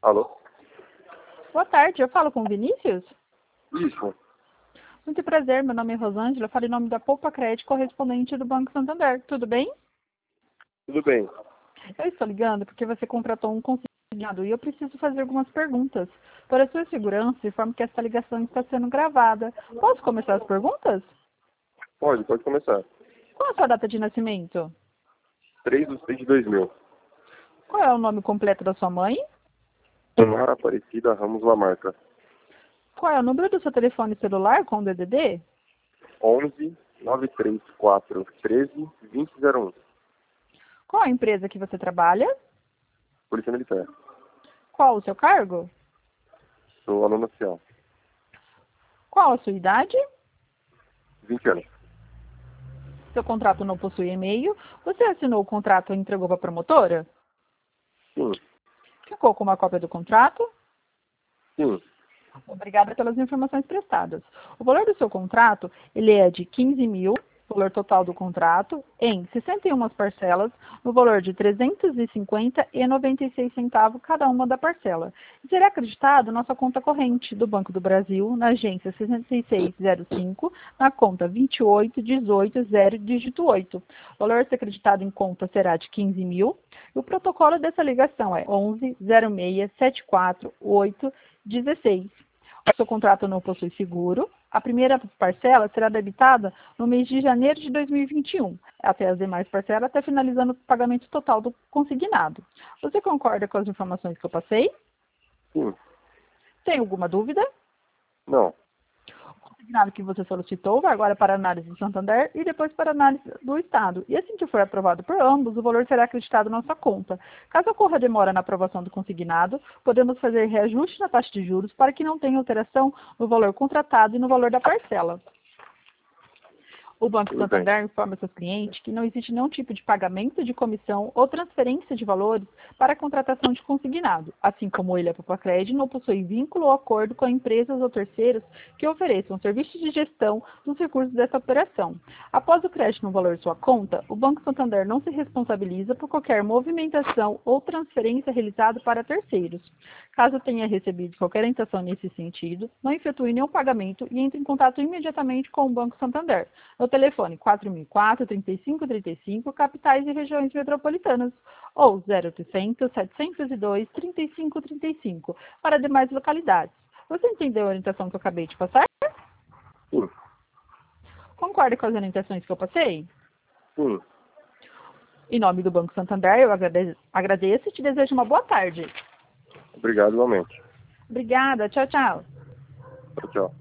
Alô? Boa tarde, eu falo com o Vinícius? Isso. Muito prazer, meu nome é Rosângela, eu falo em nome da Poupa Crédito, correspondente do Banco Santander. Tudo bem? Tudo bem. Eu estou ligando porque você contratou um consignado e eu preciso fazer algumas perguntas. Para a sua segurança, informo que esta ligação está sendo gravada. Posso começar as perguntas? Pode começar. Qual é a sua data de nascimento? 3/6/2000. Qual é o nome completo da sua mãe? Tamara Aparecida Ramos Lamarca. Qual é o número do seu telefone celular com o DDD? 11 934 13 2001. Qual a empresa que você trabalha? Polícia Militar. Qual o seu cargo? Sou aluno oficial. Qual a sua idade? 20 anos. Seu contrato não possui e-mail. Você assinou o contrato e entregou para a promotora? Sim. Ficou com uma cópia do contrato? Sim. Obrigada pelas informações prestadas. O valor do seu contrato, ele é de 15 mil, valor total do contrato, em 61 parcelas, no valor de 350,96 centavos cada uma da parcela. E será acreditado na sua conta corrente do Banco do Brasil, na agência 6605, na conta 28180, dígito 8. O valor a ser acreditado em conta será de 15 mil. E o protocolo dessa ligação é 11 06 74 8 16. O seu contrato não possui seguro. A primeira parcela será debitada no mês de janeiro de 2021, até as demais parcelas, até finalizando o pagamento total do consignado. Você concorda com as informações que eu passei? Sim. Tem alguma dúvida? Não. O consignado que você solicitou vai agora para a análise do Santander e depois para a análise do Estado. E assim que for aprovado por ambos, o valor será acreditado na sua conta. Caso ocorra demora na aprovação do consignado, podemos fazer reajuste na taxa de juros para que não tenha alteração no valor contratado e no valor da parcela. O Banco Tudo bem. Santander informa seus clientes que não existe nenhum tipo de pagamento de comissão ou transferência de valores para a contratação de consignado, assim como ele, a Poupa Crédito, não possui vínculo ou acordo com empresas ou terceiros que ofereçam serviços de gestão dos recursos dessa operação. Após o crédito no valor de sua conta, o Banco Santander não se responsabiliza por qualquer movimentação ou transferência realizada para terceiros. Caso tenha recebido qualquer orientação nesse sentido, não efetue nenhum pagamento e entre em contato imediatamente com o Banco Santander. No telefone 4004-3535, capitais e regiões metropolitanas, ou 0800-702-3535, para demais localidades. Você entendeu a orientação que eu acabei de passar? Sim. Concorda com as orientações que eu passei? Sim. Em nome do Banco Santander, eu agradeço e te desejo uma boa tarde. Obrigado igualmente. Obrigada. Tchau, tchau. Tchau, tchau.